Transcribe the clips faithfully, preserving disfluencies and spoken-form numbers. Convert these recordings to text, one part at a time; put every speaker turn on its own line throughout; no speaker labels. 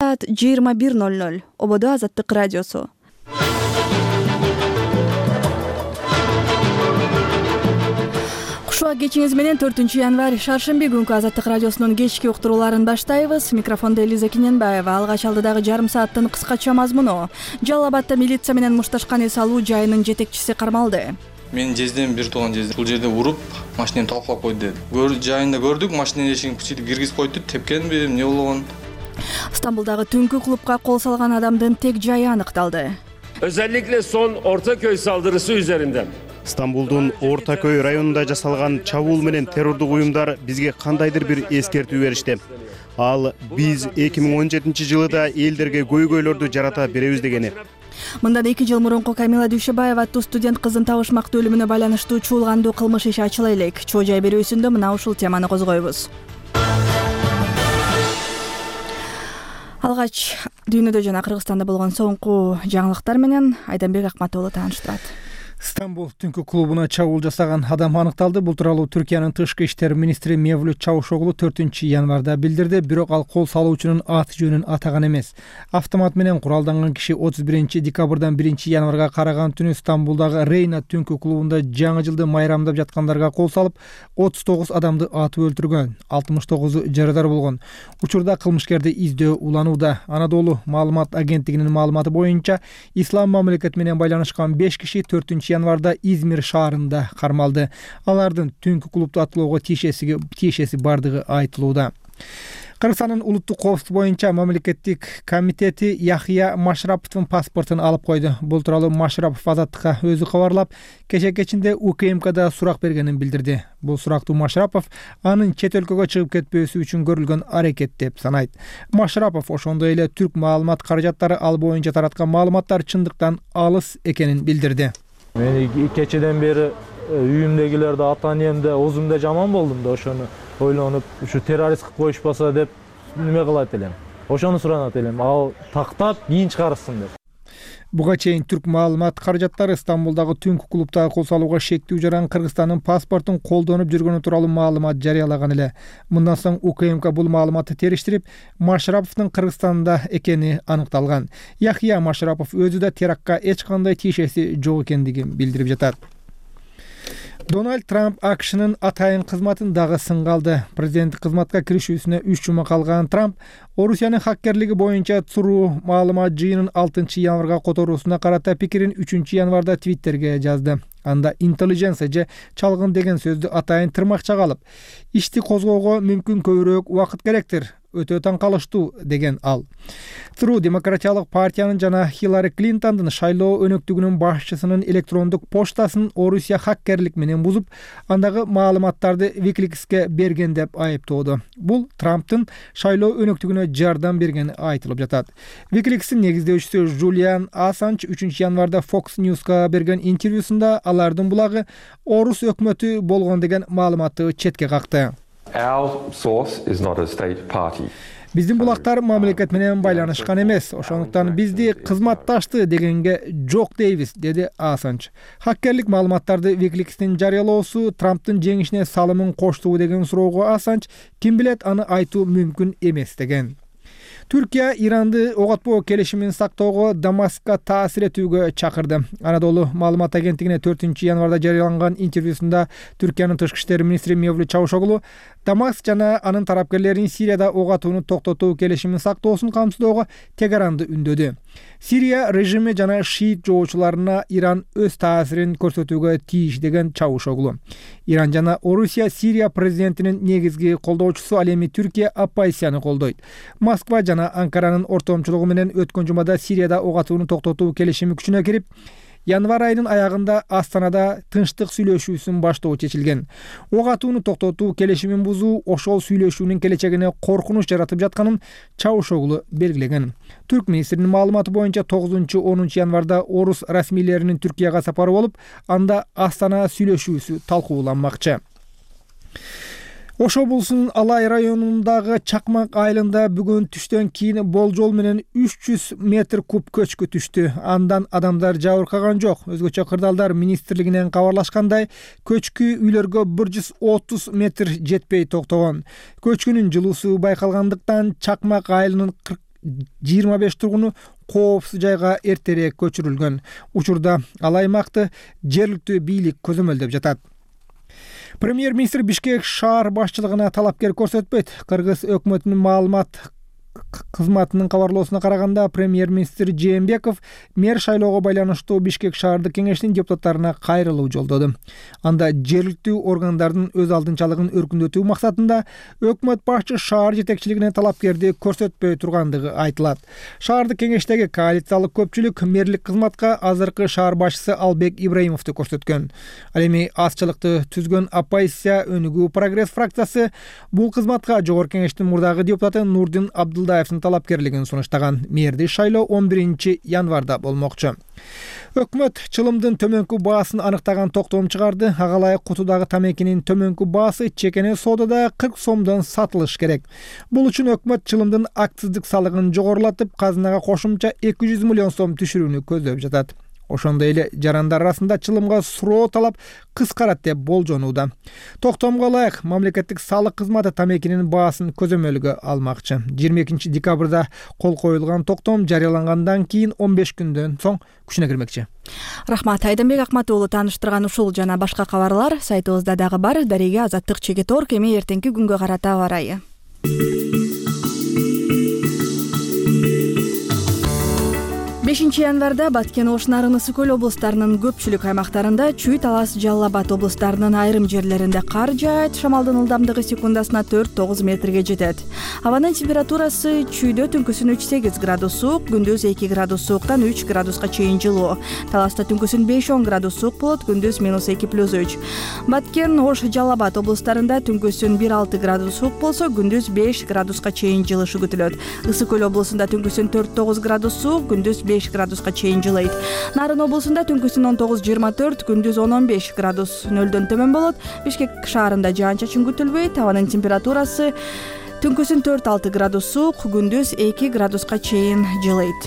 саат жыйырма бир ноль ноль. Ободо Азаттык радиосу. Кушуа кечиңиз менен төртүнчү январь шаршемби күнкү Азаттык радиосунун кечки уктурууларын баштайбыз. Микрофонда Элиза Киненбаева. Алгач алдыдагы жарым сааттын кыскача мазмуну. Жалал Абадда милиция менен мушташкан эс алуу жайынын жетекчиси кармалды.
Менин жездем, бир тууган жездем бул жерде уруп, машинени талкалап койду деди. Көр жайында көрдүк, машиненин эшигин күчөтүп киргизип койду. Тепкенби, эмне болгон?
Стамбулдагы түнкү клубка кол салган адамдын тек жайы аныкталды.
Özellikle son Ortaköy saldırısı üzerinden
Стамбулдун Ортакөй районунда жасалган чабуул менен террордук уюмдар бизге кандайдыр бир эскертүү беришти. Ал биз эки миң он жетинчи жылы да элдерге көйгөйлөрдү жарата беребиз дегени.
Мындан эки жыл мурунку Камила Дүйшөбаева аттуу студент кызын табышмактуу өлүмүнө байланыштуу чуулгандуу кылмыш иши ачыла элек. Чоо жай берүүсүндө мына ушул теманы козгойбуз. Алгач дүйнөдө жана Кыргызстанда болгон соңку жаңылыктар менен Айданбек Акматоğlu тааныштырат.
Стамбул түнкү клубуна чабуул жасаган адам аныкталды. Бул тууралуу Түркиянын тышкы иштер министри Мевлют Чавушоглу төртүнчү январда билдирди, бирок ал кол салуучунун аты жөнүн атаган эмес. Автомат менен куралданган киши отуз биринчи декабрдан биринчи январга караган түнү Стамбулдагы Рейна түнкү клубунда жаңы жылды майрамдап жаткандарга кол салып, отуз тогуз адамды атып өлтүргөн, алтымыш тогузу жарадар болгон. Учурда кылмышкерди издөө уланууда. Анадолу маалымат агенттигинин маалыматы боюнча, ислам мамлекети менен байланышкан беш киши төртүнчү январда Измир шаарында кармалды. Алардын түнкү клубду аттоого тиешеси тиешеси бардыгы айтылууда. Кыргызстандын улуттук коопсуздук боюнча мамлекеттик комитети Яхия Машраповдун паспортун алып койду. Бул тууралуу Машрапов Азаттыкка өзү кабарлап, кече кечинде У К М Кда сурак бергенин билдирди. Бул сурактуу Машрапов анын чет өлкөгө чыгып кетпөөсү үчүн көрүлгөн аракет деп санайт. Машрапов ошондой эле түрк маалымат каражаттары ал боюнча тараткан маалыматтар чындыктан алыс экенин билдирди.
Мен кечеден бери үйүмдөгүлөрдү ата энемде оозумда жаман болдум да, ошону ойлонуп, ушу террорист кылып коюшпаса деп неме кылат элем. Ошону суранат элем. Ал тактап кийин чыгарсын деп.
Буга чейин түрк маалымат каражаттары Стамбулдагы түнкү клубтагы кол салууга шектүү жаран Кыргызстандын паспортун колдонуп жүргөнү тууралуу маалымат жарыялаган эле. Мындан соң У К М К бул маалыматты териштирип, Машраповдун Кыргызстанда экени аныкталган. Яхия Машрапов өзү да терактка эч кандай тиешеси жок экендигин билдирип жатат. Дональд Трамп А К Ш'нын атайын кызматын дагы сынга алды. Президенттик кызматка киришүүсүнө үч жума калган Трамп Орусиянын хаккерлиги боюнча ЦРУ маалымат жыйынын алтынчы январга которуусуна карата пикирин үчүнчү январда Твиттерге жазды. Анда интеллигенция же чалгын деген сөздү атайын тырмакчага алып, ишти козгоого мүмкүн көбүрөөк убакыт керектир, өтө таң калыштуу деген ал. ЦРУ Демократиялык партиянын жана Хиллари Клинтондун шайлоо өнөктүгүнүн башчысынын электрондук поштасын Орусия хаккерлик менен бузуп, андагы маалыматтарды Wikileaks'ке берген деп айыптоодо. Бул Трамптын шайлоо өнөктүгүнө жардам бергени айтылып жатат. Wikileaks'ин негиздөөчүсү Жулиан Ассанж үчүнчү январда Fox News'ка берген интервьюсунда алардын булагы орус өкмөтү болгон деген маалыматты четке какты. Биздин булактар мамлекет менен байланышкан эмес, ошондуктан бизди кызматташты дегенге жок дейбиз, деди Ассанж. Хаккерлик маалыматтарды Wikileaks'тин жарыялоосу Трамптын жеңишине салымын коштубу деген суроого Ассанж ким билет, аны айтуу мүмкүн эмес деген. Түркия Иранды ок атпоо келишимин сактоого Дамаскка таасир этүүгө чакырды. Анадолу маалымат агенттигине төртүнчү январда жарыяланган интервьюсунда Түркиянын тышкы иштер министри Мевлют Чавушоглу Дамаск жана анын тарапкерлерин Сирияда ок атууну токтотуу келишимин сактоосун камсыздоого Тегеранды үндөдү. Сирия режими жана шиит жоочуларына Иран өз таасирин көрсөтүүгө тийиш деген Чавушоглу. Иран жана Орусия Сирия президентинин негизги колдоочусу, ал эми Түркия оппозицияны колдойт. Москва жана Анкаранын ортомчулугу менен өткөн жумада Сирияда ок атууну токтотуу келишими күчүнө кирип, январь айынын аягында Астанада тынчтык сүйлөшүүсүн баштоо чечилген. Ок атууну токтотуу келишимин бузуу ошол сүйлөшүүнүн келечегине коркунуч жаратып жатканын Чавушоглу белгилеген. Түрк министринин маалыматы боюнча тогузунчу онунчу январда орус расмийлеринин Түркияга сапары болуп, анда Астана сүйлөшүүсү талкууланмакчы. Ошо Облусунун Алай районундагы Чакмак айылында бүгүн түштөн кийин болжол менен үч жүз метр куб көчкү түштү. Андан адамдар жабыркаган жок. Өзгөчө кырдаалдар министрлигинен кабарлашкандай, көчкү үйлөргө бир жүз отуз метр жетпей токтогон. Көчкүнүн жылуусу байкалгандыктан Чакмак айылынын кырк жыйырма беш тургуну коопсуз жайга эртерээк көчүрүлгөн. Учурда ал аймакты жергиликтүү бийлик көзөмөлдөп жатат. Премьер-министр Бишкек шаар башчылыгына талапкер көрсөтпөйт. Кыргыз өкмөтүнүн маалымат кызматынын кабарлоосуна караганда, премьер-министр Жээнбеков мэр шайлоого байланыштуу Бишкек шаардык кеңешинин депутаттарына кайрылуу жолдоду. Анда жергиликтүү органдардын өз алдынчалыгын өркүндөтүү максатында өкмөт башчы шаар жетекчилигине талапкерди көрсөтпөй тургандыгы айтылат. Шаардык кеңештеги коалициялык көпчүлүк мэрлик кызматка азыркы шаар башчысы Албек Ибраимовду көрсөткөн. Ал эми азчылыкты түзгөн оппозиция өнүгүү прогресс фракциясы бул кызматка жогорку кеңештин мурдагы депутаты Нурдин Абдулдаевдин талапкерлигин сунуштаган. Мэрди шайлоо он биринчи январда болмокчу. Өкмөт чылымдын төмөнкү баасын аныктаган токтом чыгарды. Ага ылайык кутудагы тамекинин төмөнкү баасы чекене соодада кырк сомдон сатылыш керек. Бул үчүн өкмөт чылымдын акциздик салыгын жогорулатып, казынага кошумча эки жүз миллион сом түшүрүүнү көздөп жатат. Ошондой эле жарандар арасында чылымга суроо талап кыскарат деп болжонууда. Токтомго ылайык мамлекеттик салык кызматы тамекинин баасын көзөмөлгө алмакчы. жыйырма экинчи декабрда кол коюлган токтом жарыялангандан кийин он беш күндөн соң күчүнө кирмекчи.
Рахмат. Айдынбек Акматуулу тааныштырган ушул жана башка кабарлар сайтыбызда дагы бар. Дареге Азаттык Чекит Орг. Эми эртеңки күнгө карата аба ырайы. бешинчи январда Баткен Ош Нарын Ысык Көл облустарынын көпчүлүк аймактарында, Чүй, Талас, Жалал Абад облустарынын айрым жерлеринде кар жаайт. Шамалдын ылдамдыгы секундасына төрт тогуз метрге жетет. Абанын температурасы Чүйдө түнкүсүн үч сегиз градус суук, күндүз эки градус сууктан үч градуска чейин жылуу. Таласта түнкүсүн беш он градус суук болот, күндүз минус эки плюс үч. Баткен Ош Жалал Абад облустарында түнкүсүн бир алты градус суук болсо, күндүз беш градуска чейин жылышы күтүлөт. Ысык Көл облусунда түнкүсүн төрт тогуз градус суук, күндүз беш градуска чейин жылыйт. Нарын облусунда түнкүсүн он тогуз жыйырма төрт, күндүз он он беш градус нөлдөн төмөн болот. Бишкек шаарында жаан-чачын күтүлбөйт. Абанын температурасы түнкүсүн төрт алты градус суук, күндүз эки градуска чейин жылыйт.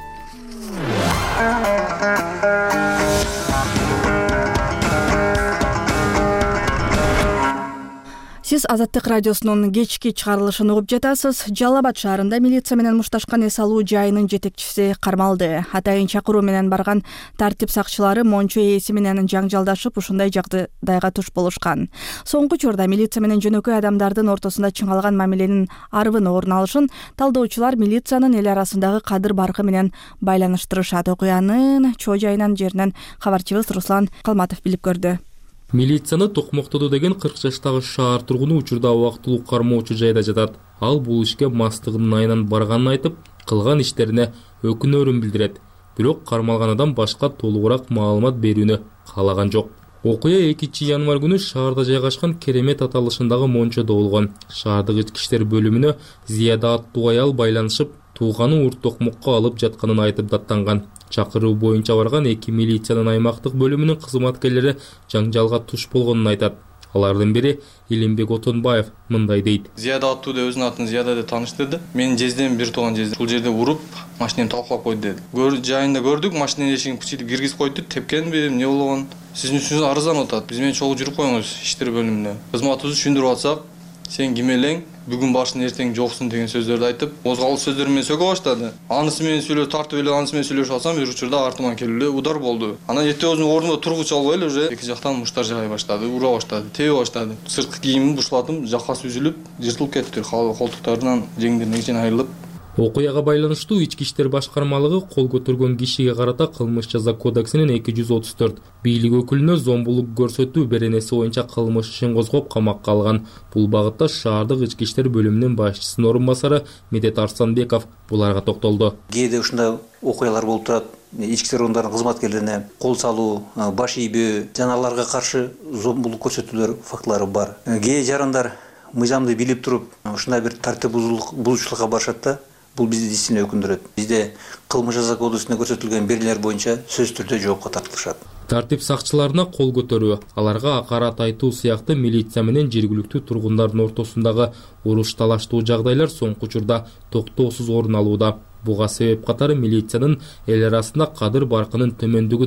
Сиз Азаттык радиосунун кечки чыгарылышын угуп жатасыз. Жалал Абад шаарында милиция менен мушташкан эс алуу жайынын жетекчиси кармалды. Атайын чакыруу менен барган тартип сакчылары мончо ээси менен жаңжалдашып, ушундай жагдайга туш болушкан. Соңку учурда милиция менен жөнөкөй адамдардын ортосунда чыңалган мамиленин арбын орун алышын талдоочулар милициянын эл арасындагы кадыр баркы менен байланыштырышат. Окуянын чоо жайынан жеринен кабарчыбыз Руслан Калматов билип көрдү.
Милицияны токмоктоду деген кырк жаштагы шаар тургуну учурда убактылуу кармоочу жайда жатат. Ал бул ишке мастыгынын айынан барганын айтып, кылган иштерине өкүнөрүн билдирет. Бирок кармалган адам башка толугураак маалымат берүүнү каалаган жок. Окуя экинчи январ күнү шаарда жайгашкан Керемет аталышындагы мончодо болгон. Шаардык ички иштер бөлүмүнө Зияда аттуу аял байланышып, тууганы урт токмокко алып жатканын айтып даттанган. Чакыруу боюнча барган эки милициянын аймактык бөлүмүнүн кызматкерлери жаңжалга туш болгонун айтат. Алардын бири Илимбек Отонбаев мындай дейт.
Зияда аттуу деп өзүнүн атын Зияда деп тааныштырды. Менин жездем бир тууган жездем. Бул жерде уруп, машинени талкалап койду деди. Көр жайында көрдүк, машиненин эшигин кучитип киргизип койду. Тепкенби, эмне болгон? Сиздин үстүңүзгө арызданып атат. Биз менен чогуу жүрүп коюңуз иштер бөлүмүнө. Кызматыбызды түшүндүрүп атсак, сен ким элең? Бүгүн башын эртең жоксун деген сөздөрдү айтып, козголуу сөздөр менен сөгө баштады. Анысы менен сүйлөп тартып эле, анысы менен сүйлөшүп атсам, бир учурда артыман келип эле удар болду. Анан эртең өзүнүн ордунда тургучу албай эле уже эки жактан муштар жагай баштады, ура баштады, тебе баштады. Сырткы кийимин бушлатым, жакасы үзүлүп, жыртылып кетти. Колтуктарынан жеңдеринен чейин айрылып.
Окуяга байланыштуу ички иштер башкармалыгы кол көтөргөн кишиге карата кылмыш жаза кодексинин эки жүз отуз төрт бийлик өкүлүнө зомбулук көрсөтүү беренеси боюнча кылмыш ишин козгоп камакка алган. Бул багытта шаардык ички иштер бөлүмүнүн башчысынын орун басары Медет Арсанбеков буларга токтолду.
Кээде ушундай окуялар болуп турат. Ички иштер органдарынын кызматкерлерине кол салуу, баш ийбөө, жаналарга каршы зомбулук көрсөтүүлөр фактылары бар. Кээ жарандар мыйзамды билип туруп, ушундай бир тартип бузуучулукка барышат да. Бул бизди действительно өкүндүрөт. Бизде кылмыш жаза кодексинде көрсөтүлгөн берилер боюнча сөзсүз түрдө жоопко тартылышат.
Тартип сакчыларына кол көтөрүү, аларга акарат айтуу сыяктуу милиция менен жергиликтүү тургундардын ортосундагы уруш талаштуу жагдайлар соңку учурда токтоосуз орун алууда. Буга себеп катары милициянын эл арасында кадыр баркынын төмөндүгү дейт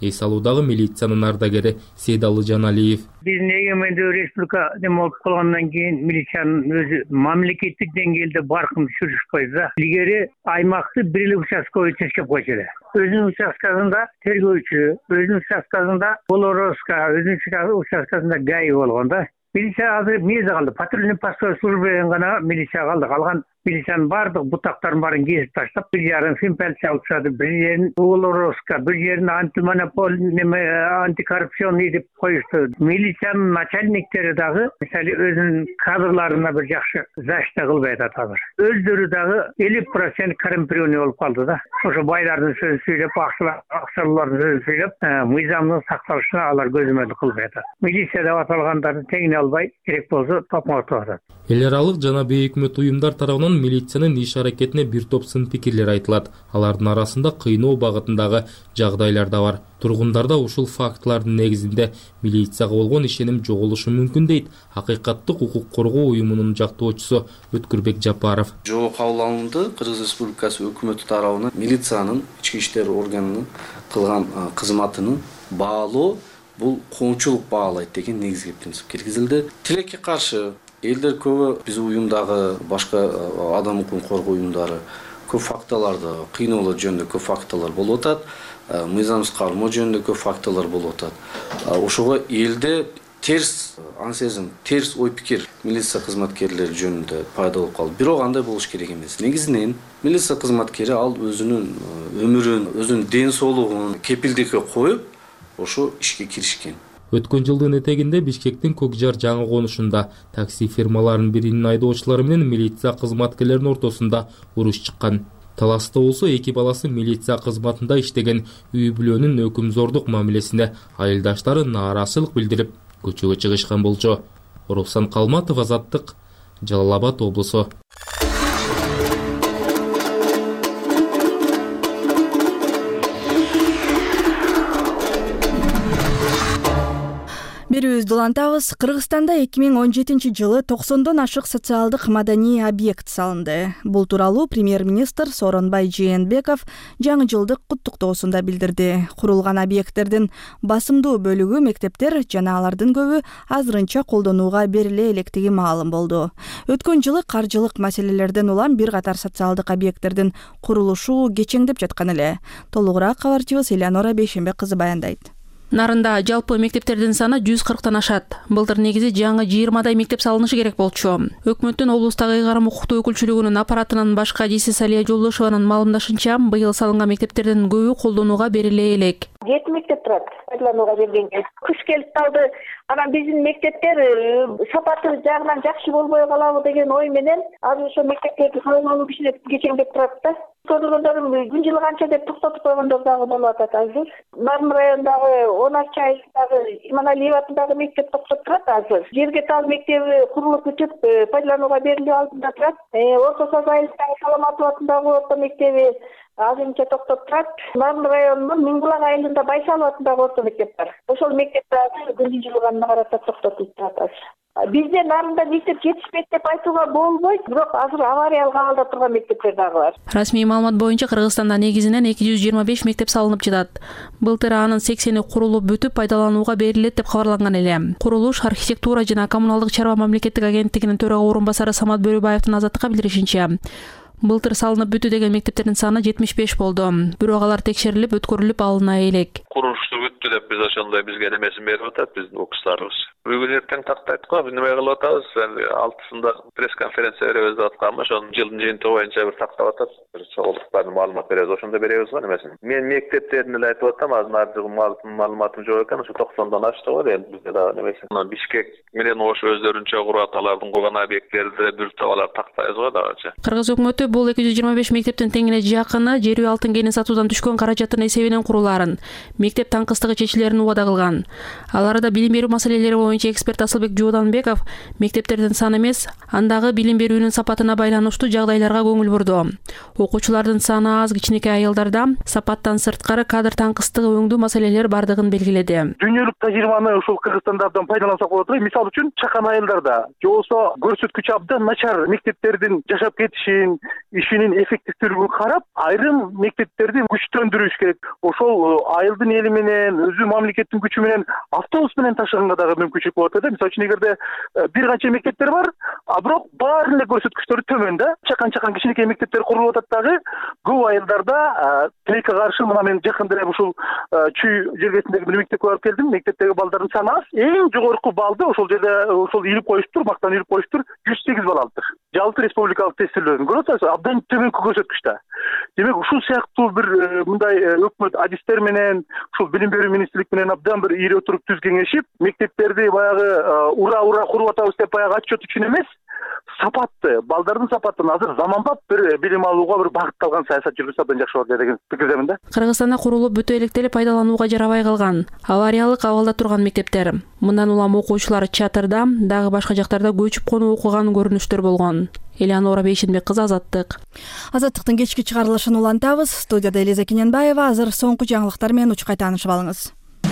эс алуудагы милициянын ардагери Сейдалы Жаналиев.
Биздин эгемендүү республика неме болуп калгандан кийин милициянын өзү мамлекеттик деңгээлде баркын түшүрүшпөй да. Илгери аймакты бир эле участковый чечип койчу. Өзүнүн участкасында тергөөчү, өзүнүн участкасында Болороска, өзүнүн участкасында ГАИ болгон да. Милиция азыр эмне калды? Патрульный постой службадан гана милиция калды. Калган милициянын баардык бутактарын баарын кесип таштап, бир жерин финполиция алышады, бир жерин Болороска, бир жерин антимонополь неме антикоррупционный деп коюшту. Милициянын начальниктери дагы мисалы өзүнүн кадрларына бир жакшы защита кылбай атат азыр. Өздөрү дагы элүү процент коррумпированный болуп калды да. Ошо байлардын сөзүн сүйлөп, акчалуулардын сөзүн сүйлөп, мыйзамдын сакталышына алар көзөмөлдүк кылбай атат. Милиция деп аталгандарды теңине албай, керек болсо топмотуп атат.
Эл аралык жана бейөкмөт уюмдар тарабынан милициянын иш аракетине бир топ сын пикирлер айтылат. Алардын арасында кыйноо багытындагы жагдайлар да бар. Тургундарда ушул фактылардын негизинде милицияга болгон ишеним жоголушу мүмкүн дейт Акыйкаттык укук коргоо уюмунун жактоочусу Өткүрбек Жапаров.
Жоо кабыл алынды. Кыргыз Республикасы өкмөтү тарабынан милициянын ички иштер органынын кылган кызматынын баалоо бул коомчулук баалайт деген негизги принцип киргизилди. Тилекке каршы элдер көбү биз уюмдагы башка адам укугун коргоо уюмдары көп фактыларды кыйноолор жөнүндө көп фактылар болуп атат. Мыйзамсыз кармоо жөнүндө көп фактылар болуп атат. Ошого элде терс ансезим, терс ой пикир милиция кызматкерлери жөнүндө пайда болуп калды. Бирок андай болуш керек эмес. Негизинен милиция кызматкери ал өзүнүн өмүрүн, өзүнүн ден соолугун кепилдикке коюп, ошо ишке киришкен.
Өткөн жылдын этегинде Бишкектин Көкжар жаңы конушунда такси фирмаларынын биринин айдоочулары менен милиция кызматкерлеринин ортосунда уруш чыккан. Таласта болсо эки баласы милиция кызматында иштеген үй бүлөнүн өкүмзордук мамилесине айылдаштары нааразычылык билдирип көчөгө чыгышкан болчу. Оруксан Калматов, Азаттык, Жалал Абад облусу.
Берүүбүздү улантабыз. Кыргызстанда эки миң он жетинчи жылы токсондон ашык социалдык маданий объект салынды. Бул тууралуу премьер-министр Сооронбай Жээнбеков жаңы жылдык куттуктоосунда билдирди. Курулган объекттердин басымдуу бөлүгү мектептер жана алардын көбү азырынча колдонууга бериле электиги маалым болду. Өткөн жылы каржылык маселелерден улам бир катар социалдык объекттердин курулушу кечеңдеп жаткан эле. Толугураак кабарчыбыз Элеонора Бейшембек кызы баяндайт.
Нарында жалпы мектептердин саны жүз кырктан ашат. Былтыр негизи жаңы жыйырмадай мектеп салынышы керек болчу. Өкмөттүн облустагы ыйгарым укуктуу өкүлчүлүгүнүн аппаратынан башка Диси Салия Жолдошованын маалымдашынча, быйыл салынган мектептердин көбү колдонууга бериле элек.
жети мектеп турат пайдаланууга бергенге. Кыш келип калды. Анан биздин мектептер сапаты жагынан жакшы болбой калабы деген ой менен азыр ошо мектептерди салуу кичине кечеңдеп турат да. Көргөндөрүм күн жылы канча деп токтотуп койгондор дагы болуп атат азыр. Нарын районундагы он аш айылдагы Иманалиев атындагы мектеп токтоп турат азыр. Жерге тал мектеби курулуп бүтүп пайдаланууга берилүү алдында турат. Орто Саз айылындагы Саламатов атындагы орто мектеби азырынча токтоп турат. Нарын районунун Миңбулак айылында Байсалов атындагы орто мектеп бар. Ошол мектепте азыр күн жылганына карата токтотуп турат азыр. Бизде нарында мектеп жетишпейт деп айтууга болбойт, бирок азыр авариялык абалда турган мектептер дагы бар.
Расмий маалымат боюнча Кыргызстанда негизинен эки жүз жыйырма беш мектеп салынып жатат. Былтыр анын сексени курулуп бүтүп пайдаланууга берилет деп кабарланган эле. Курулуш архитектура жана коммуналдык чарба мамлекеттик агенттигинин төрага орун басары Самат Бөрөбаевдин Азаттыкка билдиришинче, былтыр салынып бүтү деген мектептердин саны жетимиш беш болду. Бирок алар текшерилип, өткөрүлүп алына элек.
Курулушту бүтү деп биз ошондой бизге немесин берип атат биздин окуучуларыбыз. Бүгүн эртең тактайт го, биз неме кылып атабыз? алтысында пресс-конференция беребиз деп атканбыз, ошонун жылдын жыйынтыгы боюнча бир тактап атат. Бир чогулуктардын маалымат беребиз, ошондо беребиз го немесин. Мен мектептерин эле айтып атам, азыр наржыгы маалыматым жок экен, ошо токсондон ашты го эми бизде дагы немесин. Бишкек менен ош өздөрүнчө куруп аталардын курган объекттерди бүртүп алар тактайбыз го дагычы.
Кыргыз өкмөтү бул эки жүз жыйырма беш мектептин теңине жакыны жер үй алтын кенин сатуудан түшкөн каражаттын эсебинен курулаарын, мектеп таңкыстыгы чечилерин убада кылган. Аларда билим берүү маселелери боюнча эксперт Асылбек Жууданбеков мектептердин саны эмес, андагы билим берүүнүн сапатына байланыштуу жагдайларга көңүл бурду. Окуучулардын саны аз, кичинекей аялдарда сапаттан сырткары кадр таңкыстыгы өңдүү маселелер бардыгын белгиледи.
Дүйнөлүк тажрыйбаны ушул Кыргызстанда абдан пайдалансак болот эле. Мисалы үчүн чакан айылдарда же болбосо көрсөткүчү абдан начар мектептердин жашап кетишин, ишинин эффективдүүлүгүн карап, айрым мектептерди күчтөндүрүш керек. Ошол айылдын эли менен, өзү мамлекеттин күчү менен автобус менен ташыганга дагы мүмкүнчүлүк болот да. Мисалы үчүн эгерде бир канча мектептер бар, а бирок баардын эле көрсөткүчтөрү төмөн да. Чакан-чакан кичинекей мектептер курулуп атат дагы. Көп айылдарда тилекке каршы мына мен жакында эле ушул Чүй жергесиндеги бир мектепке барып келдим. Мектептеги балдардын саны аз. Эң жогорку балды ошол жерде ошол илип коюштур, мактан илип коюштур, жүз сегиз бала алыптыр. Жалпы республикалык тестилөөдөн көрүп атасыз, абдан төмөнкү көрсөткүч да. Демек ушул сыяктуу бир мындай өкмөт адистер менен, ушул билим берүү министрлик менен абдан бир ийре отуруп түз кеңешип, мектептерди баягы ура-ура куруп атабыз деп баягы отчет үчүн эмес, сапатты, балдардын сапатын азыр заманбап бир билим алууга бир багытталган саясат жүргүзсө абдан жакшы болот деген пикирдемин да.
Кыргызстанда курулуп бүтө электели пайдаланууга жарабай калган авариялык абалда турган мектептер. Мындан улам окуучулар чатырда, дагы башка жактарда көчүп конуп окуган көрүнүштөр болгон. Элеонора Бейшенбек кызы, Азаттык.
Азаттыктын кечки чыгарылышын улантабыз. Студияда Элиза Кененбаева. Азыр соңку жаңылыктар менен учкай таанышып алыңыз.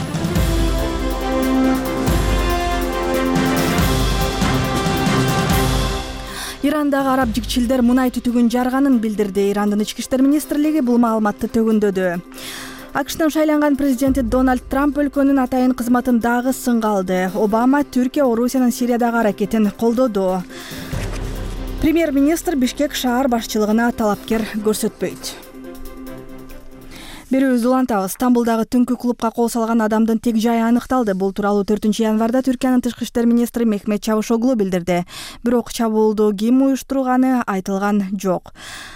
Ирандагы араб жигчилдер мунай түтүгүн жарганын билдирди. Ирандын ички иштер министрлиги бул маалыматты төгүндөдү. АКШтын шайланган президенти Дональд Трамп өлкөнүн атайын кызматын дагы сынга алды. Обама Түркия Орусиянын Сириядагы аракетин колдоду. Премьер-министр Бишкек шаар башчылыгына талапкер көрсөтпөйт. Берүүбүздү улантабыз. Стамбулдагы түнкү клубка кол салган адамдын тек жайы аныкталды. Бул тууралуу төртүнчү январда Түркиянын тышкы иштер министри Мехмет Чавушоглу билдирди. Бирок чабуулду ким уюштурганы айтылган жок.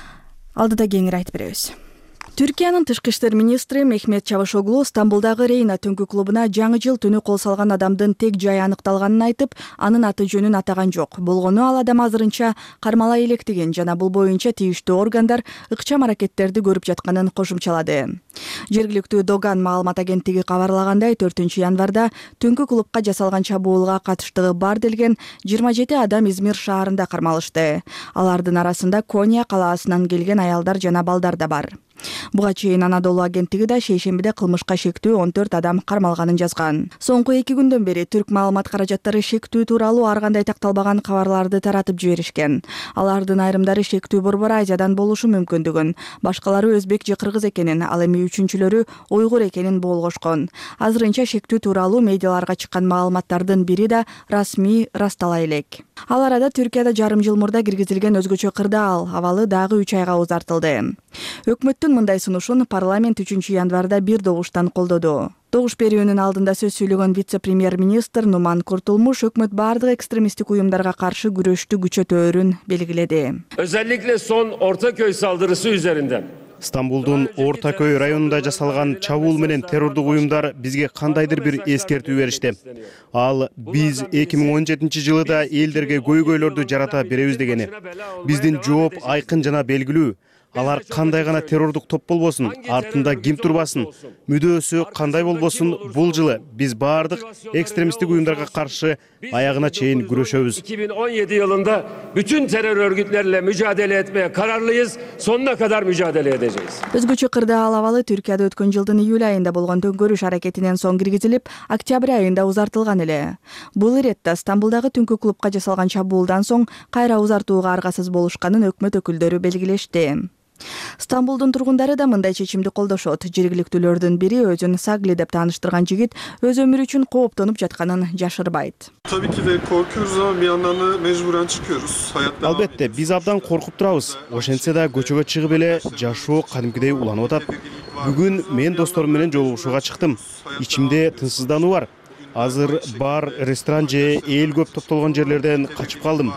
Алдыда кеңири айтып беребиз. Түркиянын тышкы иштер министри Мехмет Чавушоглу Стамбулдагы Рейна түнкү клубуна жаңы жыл түнү кол салган адамдын тек жайы аныкталганын айтып, анын аты жөнүн атаган жок. Болгону ал адам азырынча кармала электеген жана бул боюнча тийиштүү органдар ыкчам аракеттерди көрүп жатканын кошумчалады. Жергиликтүү Доган маалымат агенттиги кабарлагандай, төртүнчү январда түнкү клубка жасалган чабуулга катыштыгы бар делген жыйырма жети адам Измир шаарында кармалышты. Алардын арасында Кония калаасынан келген аялдар жана балдар да бар. Буга чейин Анадолу агенттиги да шейшембиде кылмышка шектүү он төрт адам кармалганын жазган. Соңку эки күндөн бери түрк маалымат каражаттары шектүү тууралуу ар кандай такталбаган кабарларды таратып жиберишкен. Алардын айрымдары шектүү Борбор Азиядан болушу мүмкүндүгүн, башкалары өзбек же кыргыз экенин, ал эми үчүнчүлөрү уйгур экенин болгошкон. Азырынча шектүү тууралуу медиаларга чыккан маалыматтардын бири да расмий растала элек. Ал арада Түркияда жарым жыл мурда киргизилген өзгөчө кырдаал абалы дагы үч айга узартылды. Өкмөттүн мындай сунушун парламент үчүнчү январда бир добуштан колдоду. Добуш берүүнүн алдында сөз сүйлөгөн вице-премьер-министр Нуман Куртулмуш өкмөт бардык экстремисттик уюмдарга каршы күрөштү күчөтөөрүн белгиледи.
Özellikle son Ortaköy saldırısı üzerinden
Стамбулдун Орта-Көй районунда жасалган чабуул менен террордук уюмдар бизге кандайдыр бир эскертүү беришти. Ал биз эки миң он жетинчи жылы да элдерге көйгөйлөрдү жарата беребиз дегени. Биздин жооп айкын жана белгилүү. Алар кандай гана террордук топ болбосун, артында ким турбасын, мүдөөсү кандай болбосун, бул жылы биз бардык экстремисттик уюмдарга каршы аягына чейин күрөшөбүз.
iki bin on yedi yılında bütün terör örgütlerle mücadele etmeye kararlıyız. Sonuna kadar mücadele edeceğiz.
Өзгөчө кырдаал абалы Түркияда өткөн жылдын июль айында болгон төңкөрүш аракетинен соң киргизилип, октябрь айында узартылган эле. Бул иретте Стамбулдагы түнкү клубка жасалган чабуулдан соң кайра узартууга аргасыз болушканын өкмөт өкүлдөрү белгилешти. Стамбулдун тургундары да мындай чечимди колдошот. Жергиликтүүлөрдүн бири өзүн Сагли деп тааныштырган жигит өз өмүрү үчүн кооптонуп жатканын жашырбайт.
Tabii ki de korkuyoruz ama bir yandan da mecburen çıkıyoruz. Hayat devam ediyor.
Албетте, биз абдан коркуп турабыз. Ошентсе да көчөгө чыгып эле жашоо кадимкидей уланып атат. Бүгүн мен досторум менен жолугушууга чыктым. Ичимде тынчсыздануу бар. Азыр бар, ресторан же эл көп топтолгон жерлерден качып калдым.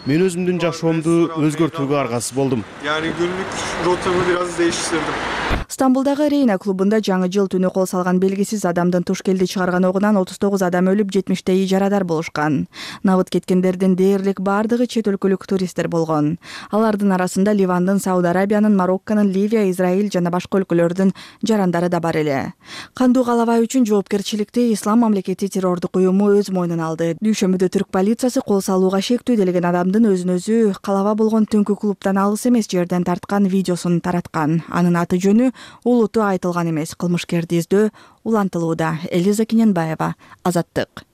мен өзүмдүн жашоомду өзгөртүүгө аргасыз болдум.
Yani günlük rotamı biraz değiştirdim.
Стамбулдагы Рейна клубунда жаңы жыл түнү кол салган белгисиз адамдын туш келди чыгарган огунан отуз тогуз адам өлүп, жетимиштейи жарадар болушкан. Набыт кеткендердин дээрлик бардыгы чет өлкөлүк туристтер болгон. Алардын арасында Ливандын, Сауд Арабиянын, Марокконун, Ливия, Израиль жана башка өлкөлөрдүн жарандары да бар эле. Кандуу калабай үчүн жоопкерчиликти Ислам мамлекети террордук уюму өз мойнуна алды. Дүйшөмбүдө түрк полициясы кол салууга шектүү делеген адамдын өзүн өзү калаба болгон түнкү клубдан алыс эмес жерден тарткан видеосун тараткан. Анын аты жөнү улуту айтылган эмес. Кылмышкерди издөө улантылууда. Элиза Киненбаева, Азаттык.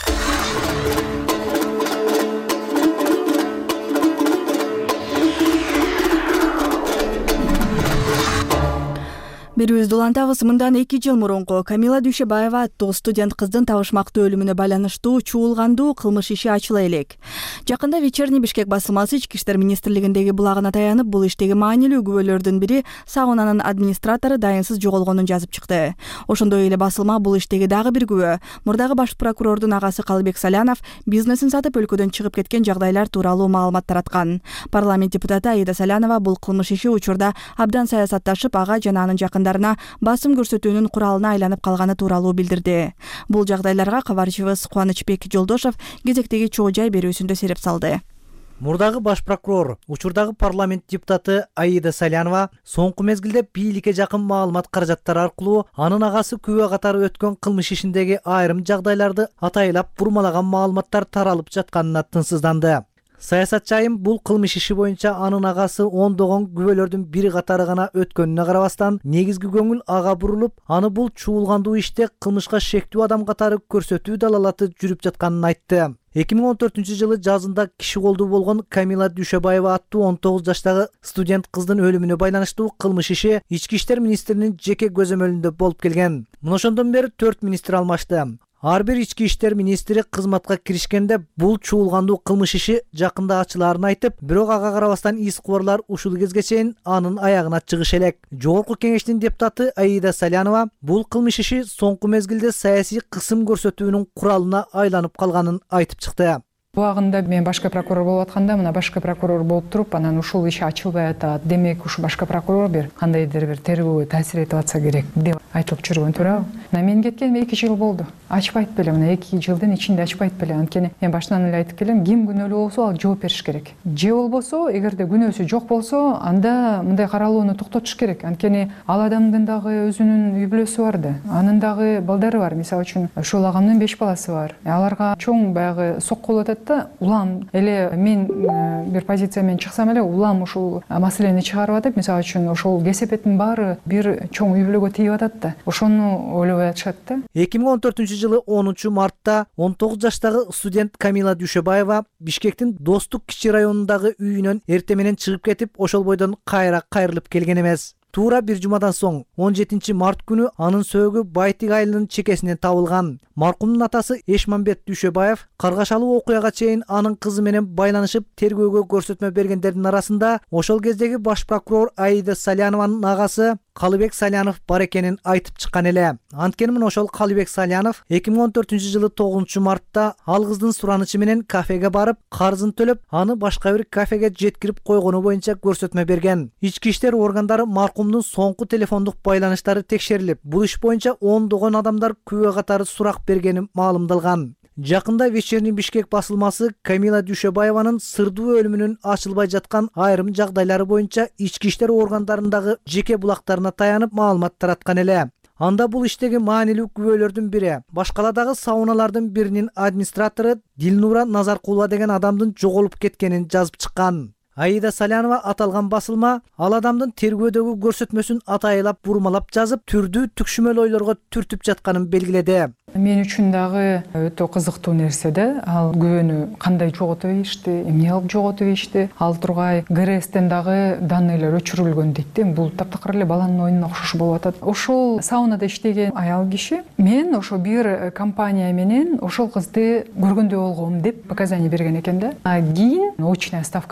Берүүбүздү улантабыз. Мындан эки жыл мурунку Камила Дүйшөбаева аттуу студент кыздын табышмактуу өлүмүнө байланыштуу чуулгандуу кылмыш иши ачыла элек. Жакында Вечерний Бишкек басылмасы Ички иштер министрлигиндеги булагына таянып, бул иштеги маанилүү күбөлөрдүн бири саунанын администратору дайынсыз жоголгонун жазып чыкты. Ошондой эле басылма бул иштеги дагы бир күбө. Мурдагы баш прокурордун агасы Калыбек Салянов бизнесин сатып өлкөдөн чыгып кеткен жагдайлар тууралуу маалымат тараткан. Парламент депутаты Аида Салянова бул кылмыш иши учурда абдан саясатташып, ага жана анын жакын басым көрсөтүүнүн куралына айланып калганы тууралуу билдирди. Бул жагдайларга кабарчыбыз Кубанычбек Жолдошов кезектеги чоо жай берүүсүндө сереп салды.
Мурдагы баш прокурор, учурдагы парламент депутаты Аида Салянова соңку мезгилде бийликке жакын маалымат каражаттары аркылуу анын агасы күбө катары өткөн кылмыш ишиндеги айрым жагдайларды атайлап бурмалаган маалыматтар таралып жатканына тынсызданды. Саясатчы айым бул кылмыш иши боюнча анын агасы ондогон күбөлөрдүн бири катары гана өткөнүнө карабастан, негизги көңүл ага бурулуп, аны бул чуулгандуу иште кылмышка шектүү адам катары көрсөтүү далалаты жүрүп жатканын айтты. эки миң он төртүнчү жылы жазында киши колдуу болгон Камила Дүйшөбаева аттуу он тогуз жаштагы студент кыздын өлүмүнө байланыштуу кылмыш иши Ички иштер министринин жеке көзөмөлүндө болуп келген. Мына ошондон бери төрт министр алмашты. Ар бир ички иштер министри кызматка киришкенде бул чуулгандуу кылмыш иши жакында ачылаарын айтып, бирок ага карабастан из кубарлар ушул кезге чейин анын аягына чыгыш элек. Жогорку кеңештин депутаты Аида Салянова бул кылмыш иши соңку мезгилде саясий кысым көрсөтүүнүн куралына айланып калганын айтып чыкты.
Убагында мен башкы прокурор болуп атканда, мына башкы прокурор болуп туруп, анан ушул иш ачылбай атат. Демек, ушу башкы прокурор бир кандайдыр бир тергөөгө таасир этип атса керек деп айтылып жүргөн, туурабы? Мына мен кеткениме эки жыл болду. Ачпайт беле, мына эки жылдын ичинде ачпайт беле. Анткени мен башынан эле айтып келем, ким күнөөлүү болсо, ал жооп бериш керек. Же болбосо, эгерде күнөөсү жок болсо, анда мындай каралууну токтотуш керек. Анткени ал адамдын дагы өзүнүн үй бүлөсү бар да. Анын дагы балдары бар. Мисалы үчүн, ушул агамдын беш баласы бар. Аларга чоң баягы сокку болуп атат. Улам эле мен бир позиция менен чыксам эле улам ушул маселени чыгарып атып, мисалы үчүн ошол кесепеттин баары бир чоң үй бүлөгө тийип атат да. Ошону ойлобой атышат да.
эки миң он төртүнчү жылы онунчу мартта он тогуз жаштагы студент Камила Дүйшөбаева Бишкектин Достук кичи районундагы үйүнөн эртең менен чыгып кетип, ошол бойдон кайра кайрылып келген эмес. Туура бир жумадан соң он жетинчи март күнү анын сөөгү Байтик айылынын чекесинен табылган. Маркумдун атасы Эшмамбет Дүйшөбаев каргашалуу окуяга чейин анын кызы менен байланышып тергөөгө көрсөтмө бергендердин арасында ошол кездеги баш прокурор Аида Салянованын агасы Калыбек Салянов бар экенин айтып чыккан эле. Анткени мына ошол Калыбек Салянов эки миң он төртүнчү жылы тогузунчу мартта ал кыздын суранычы менен кафеге барып, карызын төлөп, аны башка бир кафеге жеткирип койгону боюнча көрсөтмө берген. Ички иштер органдары маркумдун соңку телефондук байланыштары текшерилип, бул иш боюнча ондогон адамдар күбө катары сурак бергени маалымдалган. Жакында Вечерний Бишкек басылмасы Камила Дүйшөбаеванын сырдуу өлүмүнүн ачылбай жаткан айрым жагдайлары боюнча ички иштер органдарындагы жеке булактарына таянып маалымат тараткан эле. Анда бул иштеги маанилүү күбөлөрдүн бири башкаладагы сауналардын биринин администратору Дилнура Назаркулова деген адамдын жоголуп кеткенин жазып чыккан. Аида Салянова аталган басылма ал адамдын тергөөдөгү көрсөтмөсүн атайлап бурмалап жазып, түрдүү түкшүмөл ойлорго түртүп жатканын белгиледи.
Мен үчүн дагы өтө кызыктуу нерсе да, ал күбөнү кандай жоготуп ийишти, эмне кылып жоготуп ийишти, ал тургай ГРСтен дагы данныйлар өчүрүлгөн дейт да. Бул таптакыр эле баланын оюнуна окшош болуп атат. Ошол саунада иштеген аял киши мен ошо бир компания менен ошол кызды көргөндөй болгом деп показания берген экен да. А кийин очная ставка болгондо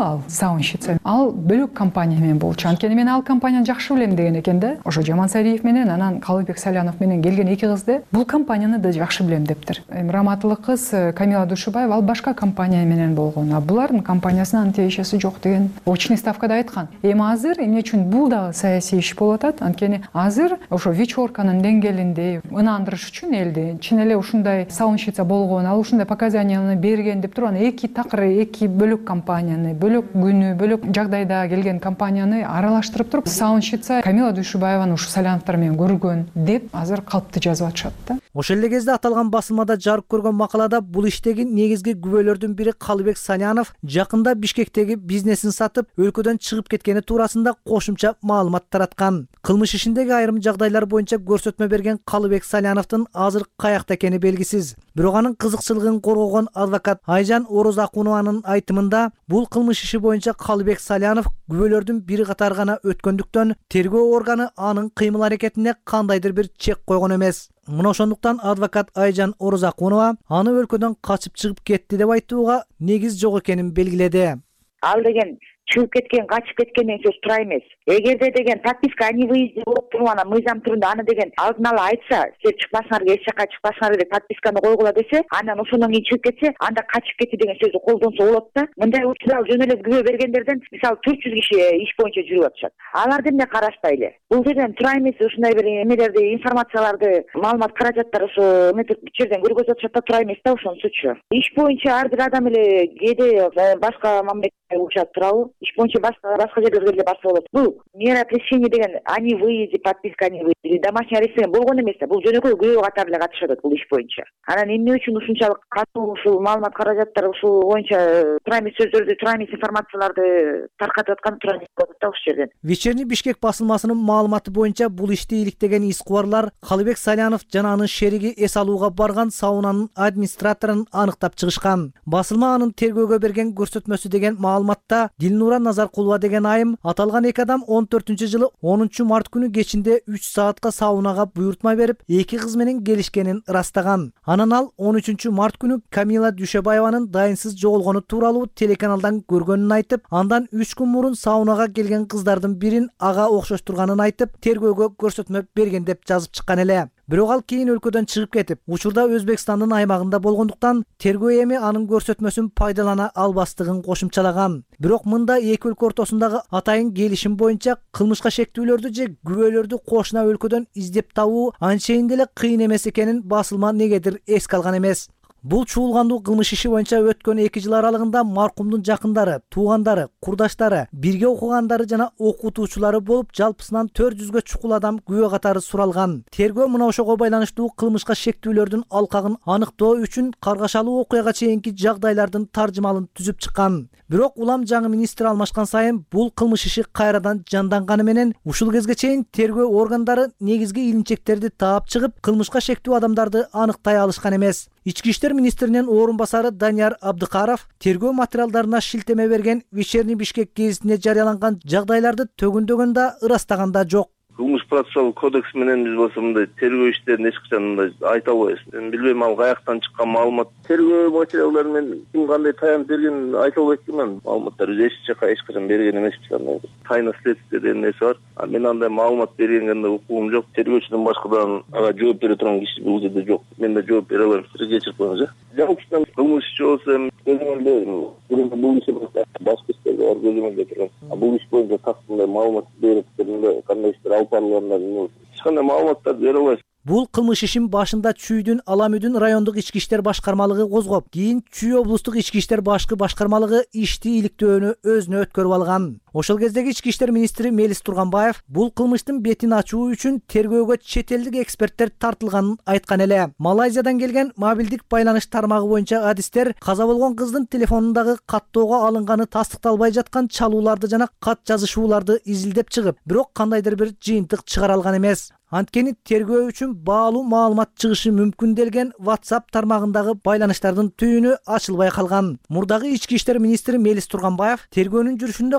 ал Саунщица. Ал бөлөк компания менен болчу. Анткени мен ал компанияны жакшы билем деген экен да. Ошо Жамансариев менен анан Калыбек Салянов менен келген эки кызды бул компанияны да жакшы билем дептир. Эми Раматылык кыз Камила Душубаева ал башка компания менен болгон. А булардын компаниясынын тиешеси жок деген очный ставкада айткан. Эми азыр эмне үчүн бул дагы саясий иш болуп атат? Анткени азыр ошо вечерканын деңгээлинде ынандырыш үчүн элди чын эле ушундай Саунщица болгон, ал ушундай показанияны берген деп туруп анан эки такыр, эки бөлөк компанияны, бөлөк күнү, бөлөк жагдайда келген компанияны аралаштырып туруп Саунщица Камила Душубаеваны ушу Саляновдор менен көргөн деп азыр калпты жазып атышат да.
Ошол эле кезде аталган басылмада жарык көргөн макалада бул иштеги негизги күбөлөрдүн бири Калыбек Салянов жакында Бишкектеги бизнесин сатып өлкөдөн чыгып кеткени туурасында кошумча маалымат тараткан. Кылмыш ишиндеги айрым жагдайлар боюнча көрсөтмө берген Калыбек Саляновдун азыр каякта экени белгисиз. Бирок анын кызыкчылыгын коргогон адвокат Айжан Орозакунованын айтымында бул кылмыш иши боюнча Калыбек Салянов күбөлөрдүн бири катары гана өткөндүктөн тергөө органы анын кыймыл аракетине кандайдыр бир чек койгон эмес. Мына ошондуктан адвокат Айжан Орозакунова аны өлкөдөн качып чыгып кетти деп айтууга негиз жок экенин белгиледи.
Ал деген чыгып кеткен, качып кеткен деген сөз туура эмес. Эгерде деген подписка о невыезде болуп туруп анан мыйзам түрүндө аны деген алдын ала айтса, силер чыкпасыңар, эч жака чыкпасыңар деп подписканы койгула десе, анан ошондон кийин чыгып кетсе, анда качып кетти деген сөздү колдонсо болот да. Мындай учурда жөн эле күбө бергендерден мисалы төрт жүз киши иш боюнча жүрүп атышат. Аларды эмне карашпайлы? Бул жерден туура эмес ушундай бир эмелерди, информацияларды, маалымат каражаттары ошо эметип бир жерден көргөзүп атышат да, туура эмес да ошонусучу. Иш боюнча ар бир адам эле кээде башка мамлекетке учат туурабы? Иш боюнча башка башка жерлерге эле барса болот. Бул мера пресечения деген они выезде, подписка они выезде, домашний арест деген болгон эмес да. Бул жөнөкөй күбө катары эле катышат бул иш боюнча. Анан эмне үчүн ушунчалык катуу ушул маалымат каражаттары ушул боюнча туура эмес сөздөрдү, туура эмес информацияларды таркатып аткан туура эмес болот да ушул жерден.
Вечерний Бишкек басылмасынын маалыматы боюнча бул ишти иликтеген искубарлар Калыбек Салянов жана анын шериги эс алууга барган саунанын администраторун аныктап чыгышкан. Басылма анын тергөөгө берген көрсөтмөсү деген маалыматта Дилнура Назаркулова деген айым аталган эки адам он төртүнчү жылы онунчу март күнү кечинде үч саатка саунага буйртма берип, эки кыз менен келишкенин ырастаган. Анан ал он үчүнчү март күнү Камила Душебаеванын дайынсыз жоголгону тууралуу телеканалдан көргөнүн айтып, андан үч күн мурун саунага келген кыздардын бирин ага окшоштурганын айтып, тергөөгө көрсөтмө берген деп жазып чыккан эле. Бирок ал кийин өлкөдөн чыгып кетип, учурда Өзбекстандын аймагында болгондуктан тергөө эми анын көрсөтмөсүн пайдалана албастыгын кошумчалаган. Бирок мында эки өлкө ортосундагы атайын келишим боюнча кылмышка шектүүлөрдү же күбөлөрдү кошуна өлкөдөн издеп табуу анчейин деле кыйын эмес экенин басылма негедир эске алган эмес. Бул чуулгандуу кылмыш иши боюнча өткөн эки жыл аралыгында маркумдун жакындары, туугандары, курдаштары, бирге окугандары жана окутуучулары болуп жалпысынан төрт жүзгө чукул адам күбө катары суралган. Тергөө мына ошого байланыштуу кылмышка шектүүлөрдүн алкагын аныктоо үчүн каргашалуу окуяга чейинки жагдайлардын таржымалын түзүп чыккан. Бирок улам жаңы министр алмашкан сайын бул кылмыш иши кайрадан жанданганы менен ушул кезге чейин тергөө органдары негизги илинчектерди таап чыгып, кылмышка шектүү адамдарды аныктай алышкан эмес. Ички иштер министринин орун басары Данияр Абдыкаров тергөө материалдарына шилтеме берген Вечерний Бишкек гезитине жарыяланган жагдайларды төгүндөгөн да ырастаган да жок.
Кылмыш процессуалдык кодекс менен биз болсо мындай тергөө иштерин эч качан мындай айта албайбыз. Мен билбейм ал каяктан чыккан маалымат. Тергөө материалдары мен ким кандай таянып бергенин айта албайт экенмин. Маалыматтар эч жака эч качан берген эмеспиз андай. Тайна следствие деген нерсе бар. А мен андай маалымат бергенге укугум жок. Тергөөчүдөн башкадан ага жооп бере турган киши бул жерде жок. Мен да жооп бере албайм. Сиз кечирип коюңуз, э? Жалпысынан кылмыш иши болсо көзөмөлдө бул иши башка иштерде бар көзөмөлдө турган. А бул иш боюнча кандай маалымат берип кандай иштер алып барылганын эч кандай маалыматтарды бере албайсыз.
Бул кылмыш ишин башында Чүйдүн Аламүдүн райондук ички иштер башкармалыгы козгоп, кийин Чүй облустук ички иштер башкы башкармалыгы ишти иликтөөнү өзүнө өткөрүп алган. Ошол кездеги ички иштер министри Мелис Турганбаев бул кылмыштын бетин ачуу үчүн тергөөгө чет элдик эксперттер тартылганын айткан эле. Малайзиядан келген мобилдик байланыш тармагы боюнча адистер каза болгон кыздын телефонундагы каттоого алынганы тастыкталбай жаткан чалууларды жана кат жазышууларды изилдеп чыгып, бирок кандайдыр бир жыйынтык чыгара алган эмес. Анткени тергөө үчүн баалуу маалымат чыгышы мүмкүн делген WhatsApp тармагындагы байланыштардын түйүнү ачылбай калган. Мурдагы ички иштер министри Мелис Турганбаев тергөөнүн жүрүшүндө Калыбек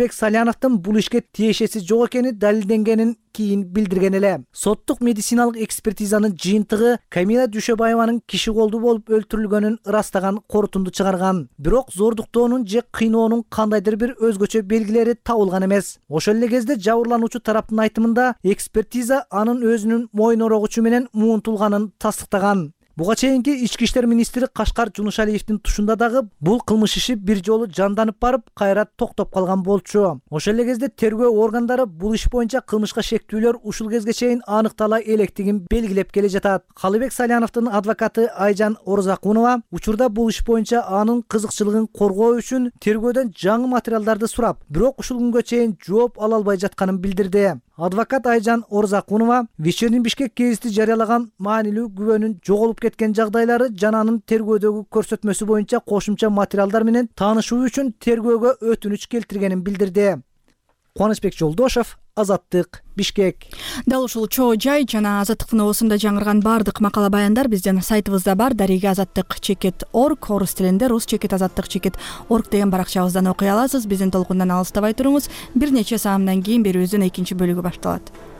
Калыбек Саляновдун бул ишке тиешеси жок экени далилденгенин кийин билдирген эле. Соттук медициналык экспертизанын жыйынтыгы Камила Дүйшөбаеванын киши колдуу болуп өлтүрүлгөнүн ырастаган корутунду чыгарган. Бирок зордуктоонун же кыйноонун кандайдыр бир өзгөчө белгилери табылган эмес. Ошол эле кезде жабырлануучу тараптын айтымында экспертиза анын өзүнүн мойнорогучу менен муунтулганын тастыктаган. Буга чейинки ички иштер министри Кашкар Жунушалиевдин тушунда дагы бул кылмыш иши бир жолу жанданып барып, кайра токтоп калган болчу. Ошол эле кезде тергөө органдары бул иш боюнча кылмышка шектүүлөр ушул кезге чейин аныктала электигин белгилеп келе жатат. Калыбек Саляновдун адвокаты Айжан Орзакунова учурда бул иш боюнча анын кызыкчылыгын коргоо үчүн тергөөдөн жаңы материалдарды сурап, бирок ушул күнгө чейин жооп ала албай жатканын билдирди. Адвокат Айжан Орзакунова Вечерний Бишкек гезити жарыялаган маанилүү күбөнүн жоголуп кеткен жагдайлары жана анын тергөөдөгү көрсөтмөсү боюнча кошумча материалдар менен таанышуу үчүн тергөөгө өтүнүч келтиргенин билдирди. Кубанычбек Жолдошов, Азаттык, Бишкек.
Дал ушул чоо жай жана Азаттыктын оосунда жаңырган бардык макала баяндар биздин сайтыбызда бар. Дариги азаттык чекит орг, орус тилинде рус чекит азаттык чекит орг деген баракчабыздан окуй аласыз. Биздин толкундан алыстабай туруңуз. Бир нече саамдан кийин берүүбүздүн экинчи бөлүгү башталат.